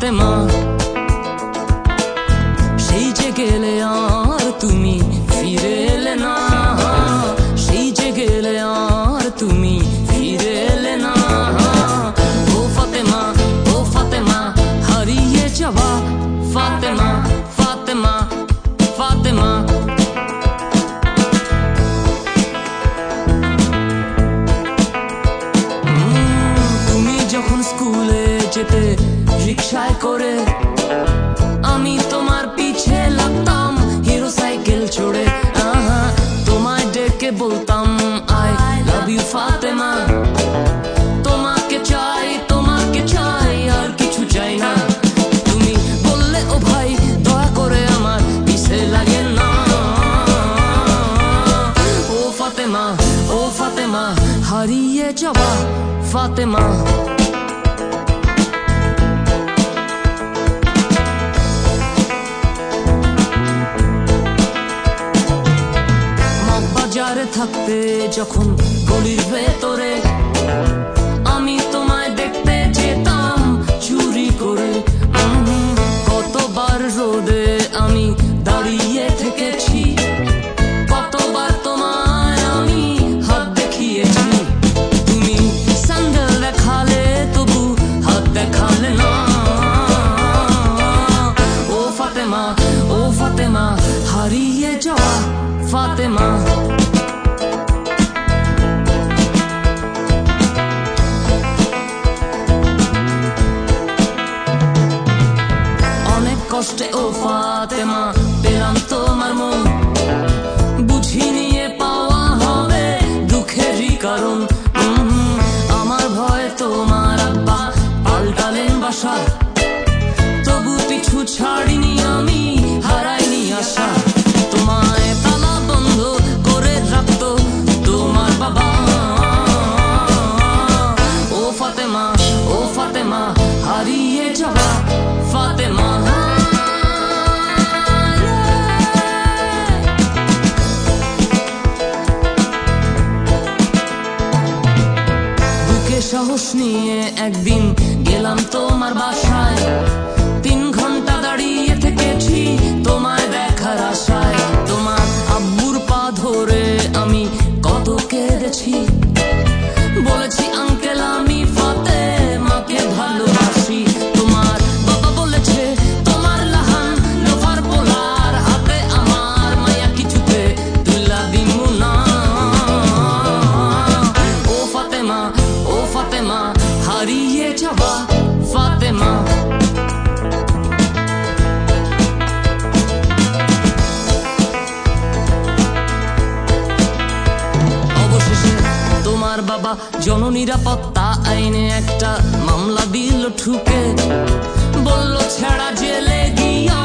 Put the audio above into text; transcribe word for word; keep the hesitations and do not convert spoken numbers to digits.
ফাতেমা সেই যে গেলে আর তুমি ফিরে এলে না, সেই যে গেলে আর তুমি ফিরে এলে না। ও ফাতেমা ও ফাতেমা হারিয়ে যাওয়া ফাতেমা ফাতেমা ফাতেমা। তুমি যখন স্কুলে যেতে রিকশায় করে, আমি তোমার পিছে লাগতাম হিরো সাইকেল চড়ে। তোমায় ডেকে বলতাম আই লাভ ইউ ফাতেমা। তোমাকে চাই তোমাকে চাই আর কিছু চাই না। তুমি বললে ও ভাই দয়া করে আমার পিছে লাগে না। ও ফাতেমা ও ফাতেমা হারিয়ে যাওয়া ফাতেমা। বাজারে থাকতে যখন গলির ভেতরে, আমি তোমায় দেখতে যেতাম চুরি করে। কতবার রোদে আমি দাঁড়িয়ে থেকেছি, কতবার তোমায় আমি হাত দেখিয়েছি। তুমি স্যান্ডেল দেখালে তবু হাত দেখালে না। ও ফাতেমা ও ফাতেমা হারিয়ে যাওয়া ফাতেমা। অনেক কষ্টে ও ফাতেমা পেলাম তোমার মন, বুঝি নিয়ে পাওয়া হবে দুঃখেরই কারণ। আমার ভয় তোমার আব্বা পাল্টালেন বাসা, তবু পিছু ছাড়িনি আমি হারাইনি আশা। তোমায় তালা বন্ধ করে রাখতো তোমার বাবা। ও ফাতেমা ও ফাতেমা হারিয়ে যাওয়া ফাতেমা। বুকে সাহস নিয়ে একদিন গেলাম তোমার বাসায়, তিন ঘন্টা দাঁড়িয়ে থেকেছি তোমায় দেখার আশায়। তোমার আব্বুর পা ধরে আমি কত কেঁদেছি, বলেছি আঙ্কেল আমি ফাতেমাকে ভালোবাসি। তোমার বাবা বলেছে তোমার লাহান লোফার পোলার হাতে আমার মায়া কিছুতে তুলা দিমু না। ও ফাতেমা ও ফাতেমা হারিয়ে যাওয়া ফাতেমা। অবশেষে তোমার বাবা জননিরাপত্তা আইনে একটা মামলা দিল ঠুকে, বলল ছেড়া জেলে গিয়া